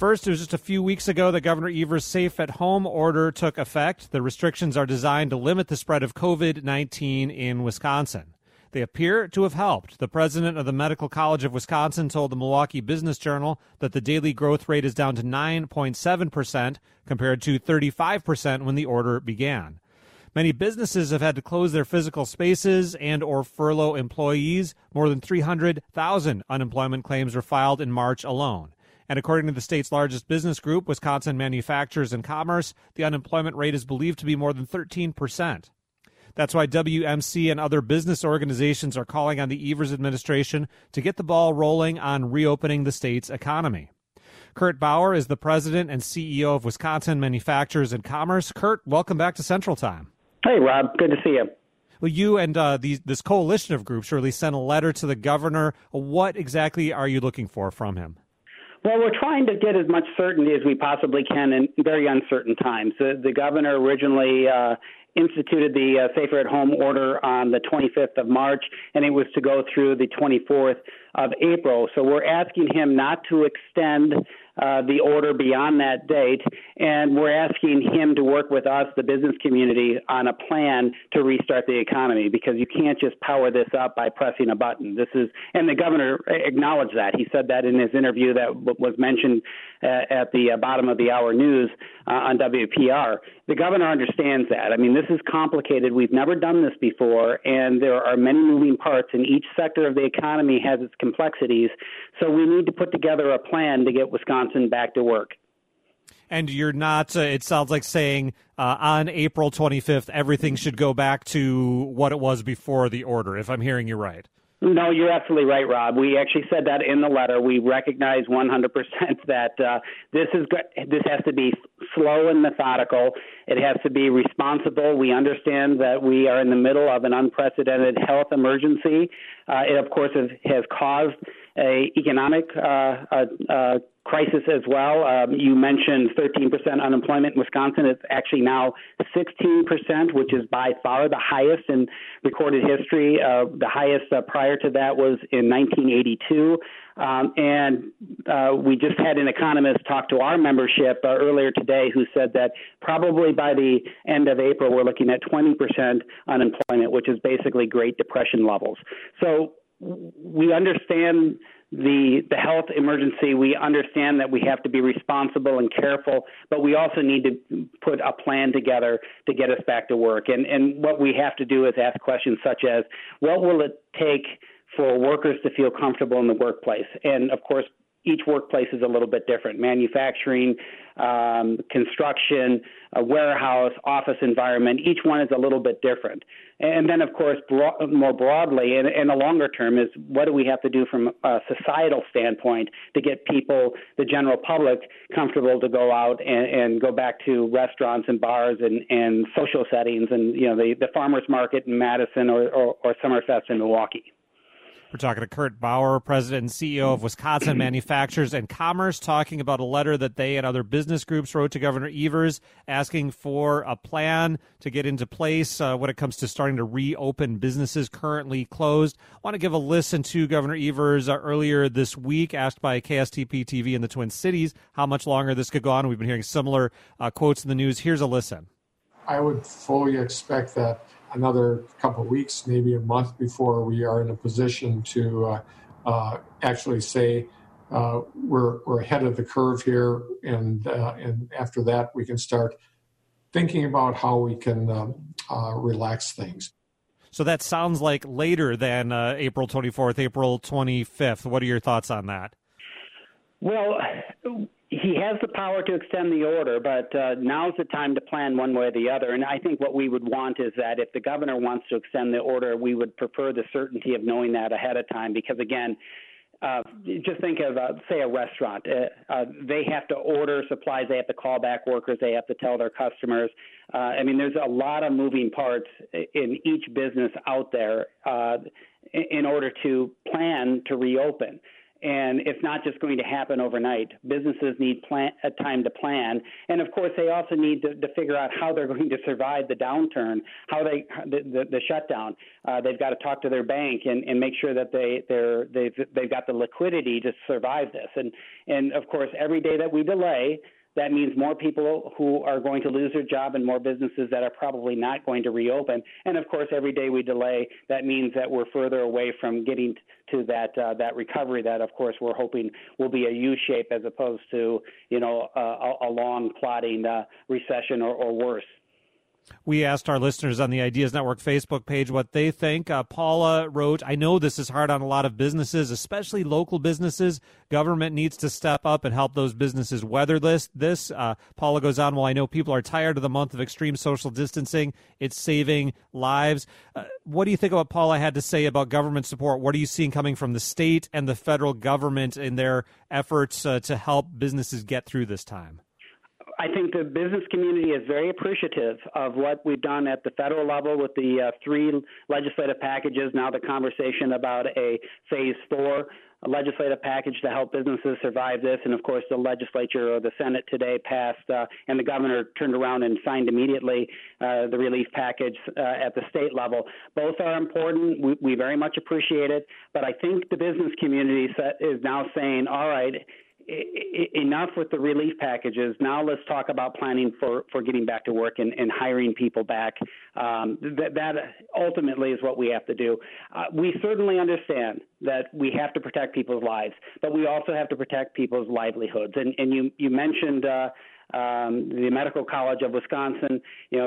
First, it was just a few weeks ago that Governor Evers' safe-at-home order took effect. The restrictions are designed to limit the spread of COVID-19 in Wisconsin. They appear to have helped. The president of the Medical College of Wisconsin told the Milwaukee Business Journal that the daily growth rate is down to 9.7% compared to 35% when the order began. Many businesses have had to close their physical spaces and or furlough employees. More than 300,000 unemployment claims were filed in March alone. And according to the state's largest business group, Wisconsin Manufacturers and Commerce, the unemployment rate is believed to be more than 13%. That's why WMC and other business organizations are calling on the Evers administration to get the ball rolling on reopening the state's economy. Kurt Bauer is the president and CEO of Wisconsin Manufacturers and Commerce. Kurt, welcome back to Central Time. Hey, Rob. Good to see you. Well, you and this coalition of groups really sent a letter to the governor. What exactly are you looking for from him? Well, we're trying to get as much certainty as we possibly can in very uncertain times. The governor originally instituted the Safer at Home order on the 25th of March, and it was to go through the 24th of April. So we're asking him not to extend the order beyond that date, and we're asking him to work with us, the business community, on a plan to restart the economy, because you can't just power this up by pressing a button. And the governor acknowledged that. He said that in his interview that was mentioned at the bottom of the hour news on WPR. The governor understands that. I mean, this is complicated. We've never done this before, and there are many moving parts, and each sector of the economy has its complexities. So we need to put together a plan to get Wisconsin back to work. And you're not, it sounds like saying on April 25th, everything should go back to what it was before the order, if I'm hearing you right. No, you're absolutely right, Rob. We actually said that in the letter. We recognize 100% that this has to be slow and methodical. It has to be responsible. We understand that we are in the middle of an unprecedented health emergency. It, of course, has caused an economic crisis as well. You mentioned 13% unemployment in Wisconsin. It's actually now 16%, which is by far the highest in recorded history. The highest prior to that was in 1982. And we just had an economist talk to our membership earlier today who said that probably by the end of April, we're looking at 20% unemployment, which is basically Great Depression levels. So we understand the health emergency. We understand that we have to be responsible and careful, but we also need to put a plan together to get us back to work. And what we have to do is ask questions such as, what will it take for workers to feel comfortable in the workplace? And, of course, each workplace is a little bit different. Manufacturing, construction, a warehouse, office environment, each one is a little bit different. And then, of course, more broadly, and the longer term is, what do we have to do from a societal standpoint to get people, the general public, comfortable to go out and go back to restaurants and bars and social settings and, you know, the farmers market in Madison or Summerfest in Milwaukee. We're talking to Kurt Bauer, president and CEO of Wisconsin Manufacturers and Commerce, talking about a letter that they and other business groups wrote to Governor Evers asking for a plan to get into place when it comes to starting to reopen businesses currently closed. I want to give a listen to Governor Evers earlier this week, asked by KSTP TV in the Twin Cities how much longer this could go on. We've been hearing similar quotes in the news. Here's a listen. I would fully expect that another couple of weeks, maybe a month before we are in a position to actually say we're ahead of the curve here, and after that we can start thinking about how we can relax things. So that sounds like later than April 24th, April 25th. What are your thoughts on that? Well, he has the power to extend the order, but now's the time to plan one way or the other. And I think what we would want is that if the governor wants to extend the order, we would prefer the certainty of knowing that ahead of time. Because, again, just think of, say, a restaurant. They have to order supplies. They have to call back workers. They have to tell their customers. I mean, there's a lot of moving parts in each business out there in order to plan to reopen. And it's not just going to happen overnight. Businesses need time to plan. And, of course, they also need to figure out how they're going to survive the downturn, the shutdown. They've got to talk to their bank and make sure that they've got the liquidity to survive this. And, of course, every day that we delay, that means more people who are going to lose their job and more businesses that are probably not going to reopen. And, of course, every day we delay, that means that we're further away from getting to that recovery that, of course, we're hoping will be a U-shape as opposed to, a long plodding recession or worse. We asked our listeners on the Ideas Network Facebook page what they think. Paula wrote, I know this is hard on a lot of businesses, especially local businesses. Government needs to step up and help those businesses weather this. Paula goes on, well, I know people are tired of the month of extreme social distancing. It's saving lives. What do you think of what Paula had to say about government support? What are you seeing coming from the state and the federal government in their efforts to help businesses get through this time? I think the business community is very appreciative of what we've done at the federal level with the 3 legislative packages, now the conversation about a phase 4 legislative package to help businesses survive this. And, of course, the legislature or the Senate today passed, and the governor turned around and signed immediately the relief package at the state level. Both are important. We very much appreciate it. But I think the business community is now saying, all right, enough with the relief packages. Now let's talk about planning for getting back to work and hiring people back. That ultimately is what we have to do. We certainly understand that we have to protect people's lives, but we also have to protect people's livelihoods. And you mentioned the Medical College of Wisconsin.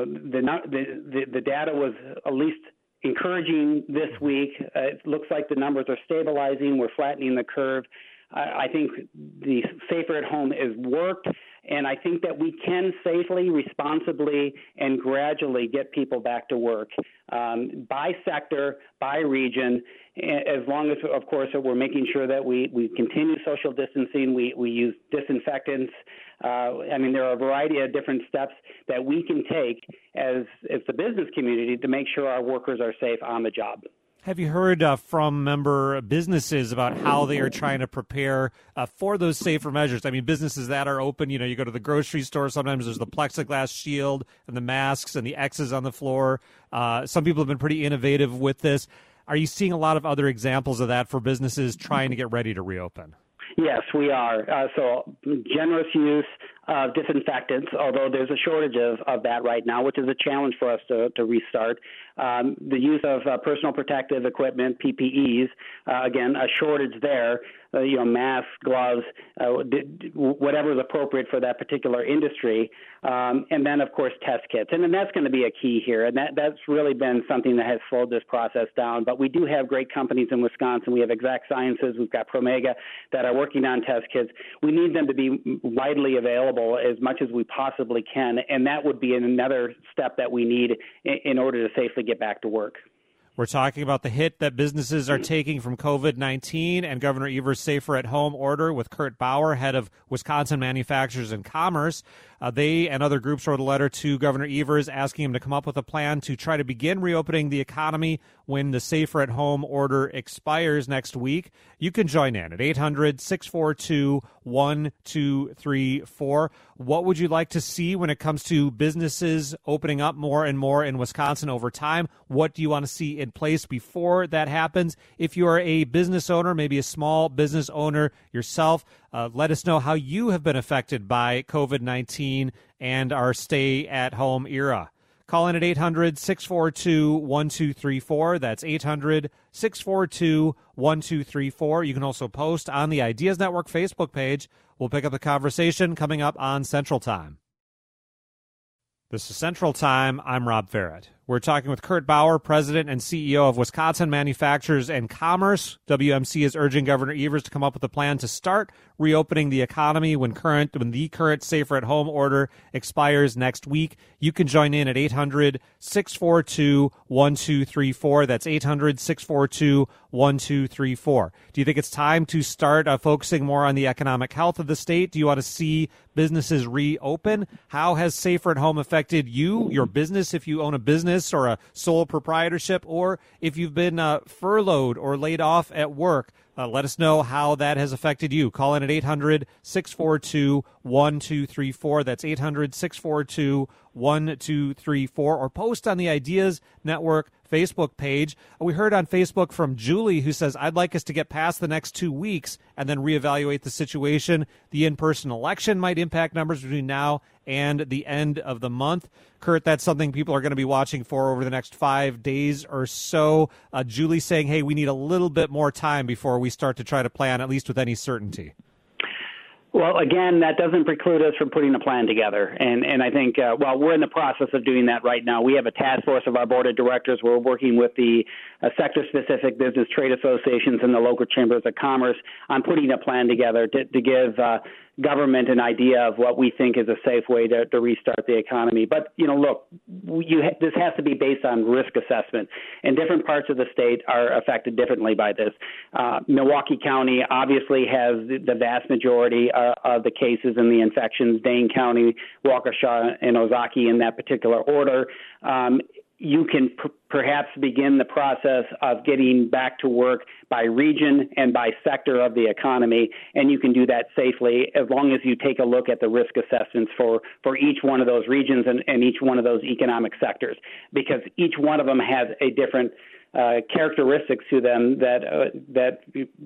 The data was at least encouraging this week. It looks like the numbers are stabilizing. We're flattening the curve. I think the Safer at Home has worked, and I think that we can safely, responsibly, and gradually get people back to work by sector, by region, as long as, of course, we're making sure that we continue social distancing, we use disinfectants. There are a variety of different steps that we can take as the business community to make sure our workers are safe on the job. Have you heard from member businesses about how they are trying to prepare for those safer measures? I mean, businesses that are open, you go to the grocery store, sometimes there's the plexiglass shield and the masks and the X's on the floor. Some people have been pretty innovative with this. Are you seeing a lot of other examples of that for businesses trying to get ready to reopen? Yes, we are. So generous use of disinfectants, although there's a shortage of that right now, which is a challenge for us to restart. The use of personal protective equipment, PPEs, again, a shortage there. Masks, gloves, whatever is appropriate for that particular industry. And then, of course, test kits. And then that's going to be a key here. And that's really been something that has slowed this process down. But we do have great companies in Wisconsin. We have Exact Sciences. We've got Promega that are working on test kits. We need them to be widely available as much as we possibly can. And that would be another step that we need in order to safely get back to work. We're talking about the hit that businesses are taking from COVID-19 and Governor Evers' Safer at Home order with Kurt Bauer, head of Wisconsin Manufacturers and Commerce. They and other groups wrote a letter to Governor Evers asking him to come up with a plan to try to begin reopening the economy when the Safer at Home order expires next week. You can join in at 800-642-1234. What would you like to see when it comes to businesses opening up more and more in Wisconsin over time? What do you want to see in place before that happens? If you are a business owner, maybe a small business owner yourself, let us know how you have been affected by COVID-19 and our stay-at-home era. Call in at 800-642-1234. That's 800-642-1234. You can also post on the Ideas Network Facebook page. We'll pick up the conversation coming up on Central Time. This is Central Time. I'm Rob Farrett. We're talking with Kurt Bauer, President and CEO of Wisconsin Manufacturers and Commerce. WMC is urging Governor Evers to come up with a plan to start reopening the economy when the current Safer at Home order expires next week. You can join in at 800-642-1234. That's 800-642-1234. Do you think it's time to start focusing more on the economic health of the state? Do you want to see businesses reopen? How has Safer at Home affected you, your business, if you own a business or a sole proprietorship, or if you've been furloughed or laid off at work? Let us know how that has affected you. Call in at 800-642-1234. That's 800-642-1234. Or post on the Ideas Network Facebook page. We heard on Facebook from Julie, who says, I'd like us to get past the next 2 weeks and then reevaluate the situation. The in-person election might impact numbers between now and the end of the month. Kurt, that's something people are going to be watching for over the next 5 days or so. Julie saying, hey, we need a little bit more time before we start to try to plan, at least with any certainty. Well, again, that doesn't preclude us from putting a plan together. And I think, we're in the process of doing that right now. We have a task force of our board of directors. We're working with the sector-specific business trade associations and the local chambers of commerce on putting a plan together to give government an idea of what we think is a safe way to restart the economy. But, look, this has to be based on risk assessment, and different parts of the state are affected differently by this. Milwaukee County obviously has the vast majority of the cases and the infections. Dane County, Waukesha, and Ozaukee in that particular order. You can perhaps begin the process of getting back to work by region and by sector of the economy, and you can do that safely as long as you take a look at the risk assessments for each one of those regions and each one of those economic sectors, because each one of them has a different characteristics to them that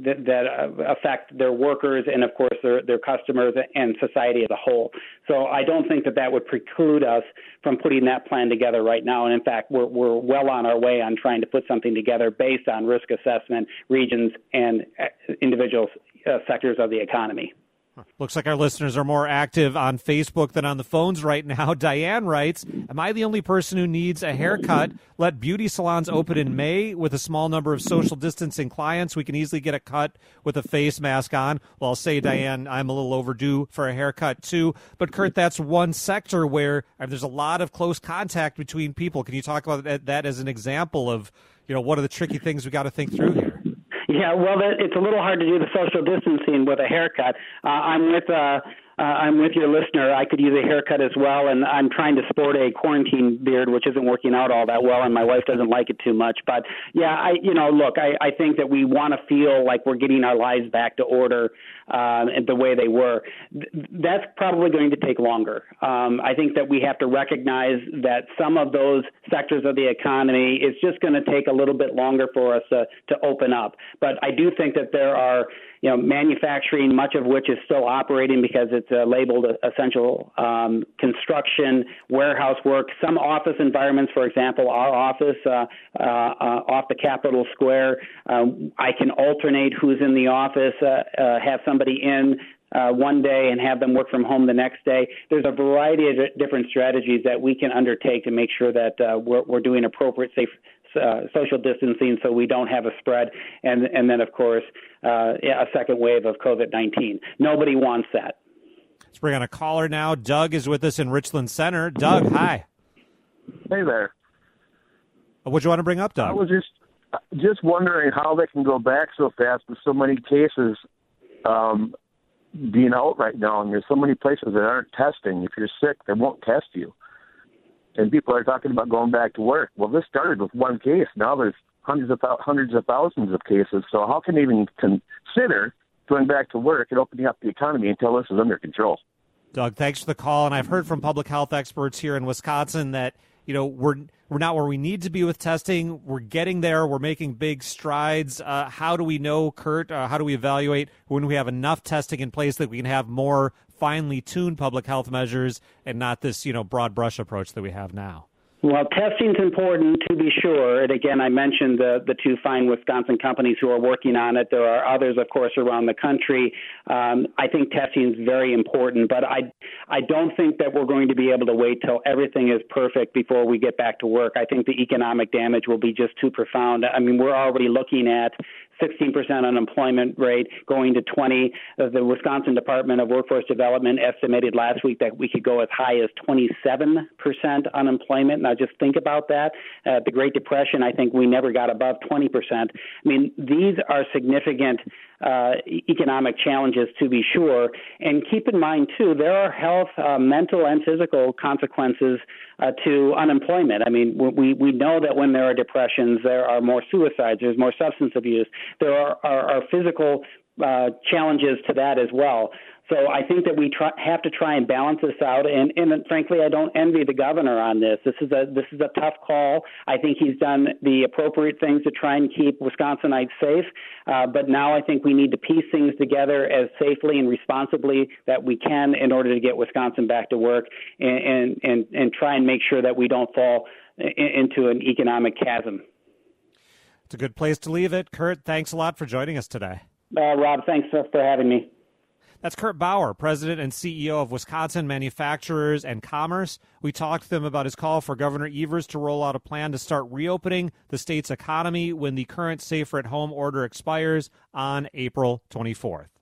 affect their workers and, of course, their customers and society as a whole. So I don't think that would preclude us from putting that plan together right now. And in fact, we're well on our way on trying to put something together based on risk assessment, regions, and individual sectors of the economy. Looks like our listeners are more active on Facebook than on the phones right now. Diane writes, am I the only person who needs a haircut? Let beauty salons open in May with a small number of social distancing clients. We can easily get a cut with a face mask on. Well, I'll say, Diane, I'm a little overdue for a haircut too. But, Kurt, that's one sector where there's a lot of close contact between people. Can you talk about that as an example of, what are the tricky things we got to think through here? Yeah, well, it's a little hard to do the social distancing with a haircut. I'm with your listener. I could use a haircut as well, and I'm trying to sport a quarantine beard, which isn't working out all that well, and my wife doesn't like it too much. But yeah, I think that we want to feel like we're getting our lives back to order the way they were. That's probably going to take longer. I think that we have to recognize that some of those sectors of the economy, it's just going to take a little bit longer for us to open up. But I do think that there are, manufacturing, much of which is still operating because it's labeled essential, construction, warehouse work, some office environments, for example, our office off the Capitol Square. I can alternate who's in the office, have somebody in one day and have them work from home the next day. There's a variety of different strategies that we can undertake to make sure that we're doing appropriate, safe social distancing so we don't have a spread and then, of course, a second wave of COVID-19. Nobody wants that. Let's bring on a caller now. Doug is with us in Richland Center. Doug, hi. Hey there. What do you want to bring up, Doug? I was just wondering how they can go back so fast with so many cases being out right now, and there's so many places that aren't testing. If you're sick, they won't test you. And people are talking about going back to work. Well, this started with one case. Now there's hundreds of thousands of cases. So how can they even consider going back to work and opening up the economy until this is under control? Doug, thanks for the call. And I've heard from public health experts here in Wisconsin that, we're not where we need to be with testing. We're getting there. We're making big strides. How do we know, Kurt, how do we evaluate when we have enough testing in place that we can have more finely tuned public health measures and not this, broad brush approach that we have now? Well, testing's important to be sure. And again, I mentioned the two fine Wisconsin companies who are working on it. There are others, of course, around the country. I think testing is very important, but I don't think that we're going to be able to wait till everything is perfect before we get back to work. I think the economic damage will be just too profound. I mean, we're already looking at 16% unemployment rate going to 20%. The Wisconsin Department of Workforce Development estimated last week that we could go as high as 27% unemployment. Now, just think about that. The Great Depression, I think we never got above 20%. I mean, these are significant economic challenges, to be sure. And keep in mind, too, there are health, mental and physical consequences to unemployment. I mean, we know that when there are depressions, there are more suicides, there's more substance abuse. There are physical challenges to that as well. So I think that we have to try and balance this out. And frankly, I don't envy the governor on this. This is a tough call. I think he's done the appropriate things to try and keep Wisconsinites safe. But now I think we need to piece things together as safely and responsibly that we can in order to get Wisconsin back to work and try and make sure that we don't fall into an economic chasm. It's a good place to leave it. Kurt, thanks a lot for joining us today. Rob, thanks for having me. That's Kurt Bauer, President and CEO of Wisconsin Manufacturers and Commerce. We talked to them about his call for Governor Evers to roll out a plan to start reopening the state's economy when the current safer-at-home order expires on April 24th.